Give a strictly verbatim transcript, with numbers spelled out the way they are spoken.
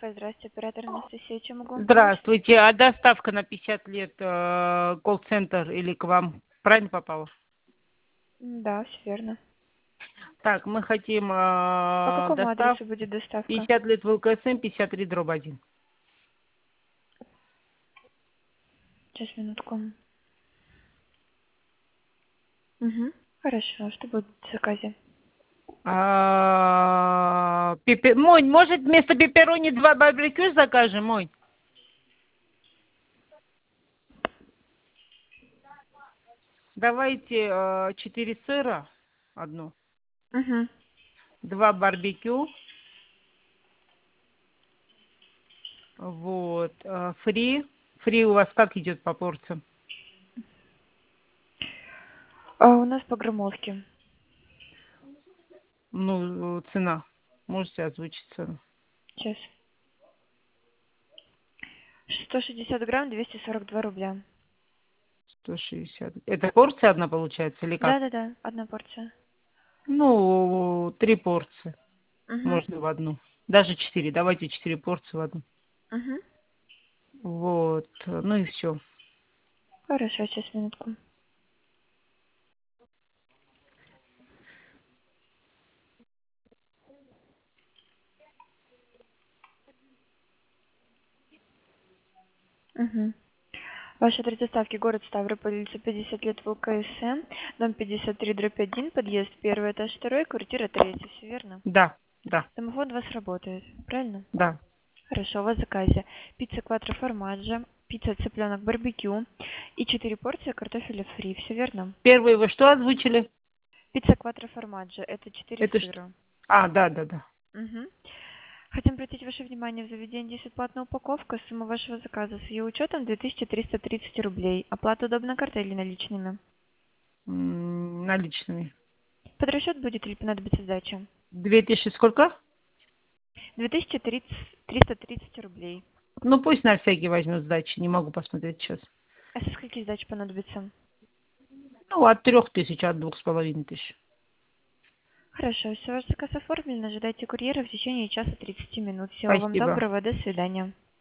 кафе. Здравствуйте, оператор Анастасия. Чем могу вам помочь? Здравствуйте. А доставка на пятьдесят лет, э, колл-центр или к вам правильно попала? М, Да, все верно. Так, мы хотим По э, какому доставку адресу будет доставка? пятьдесят лет ВЛКСМ, пятьдесят три дробь один. Сейчас, минутку. Угу. Хорошо. Что будет в заказе? А, пепе- Монь, может вместо пепперони два барбекю закажем, Монь? Давайте э, четыре сыра, одну, Угу. два барбекю, вот, э, фри. Фри у вас как идет по порциям? А у нас по граммовке. Ну, э, цена. Можете озвучить цену? Сейчас. сто шестьдесят грамм, двести сорок два рубля. сто шестьдесят. Это порция одна получается или как? Да-да-да, одна порция. Ну, три порции. Угу. Можно в одну. Даже четыре. Давайте четыре порции в одну. Угу. Вот. Ну и все. Хорошо, сейчас, минутку. Угу. Ваш адрес доставки город Ставрополь, улица пятьдесят лет ВЛКСМ, дом пятьдесят три, дробь один, подъезд первый, этаж второй, квартира третья, все верно? Да, да, Домофон у вас работает, правильно? да. Хорошо, у вас в заказе пицца кватро формаджо, пицца цыпленок барбекю и четыре порции картофеля фри, все верно? Первый вы что озвучили? Пицца кватро формаджо, это четыре Это что? сыра. А, да, да, да. Угу. Хотим обратить ваше внимание, в заведении есть бесплатная упаковка, сумма вашего заказа с ее учетом две тысячи триста тридцать рублей. Оплата удобно картой или наличными? М, Наличными. Под расчет будет или понадобится сдача? Две тысячи сколько? две тысячи триста тридцать рублей. Ну, пусть на всякий возьмет сдачи. Не могу посмотреть сейчас. А со скольки сдач понадобится? Ну, от трех тысяч, от двух с половиной тысяч. Хорошо, все, ваш заказ оформлен. Ожидайте курьера в течение часа тридцати минут. Всего вам Спасибо. доброго, до свидания.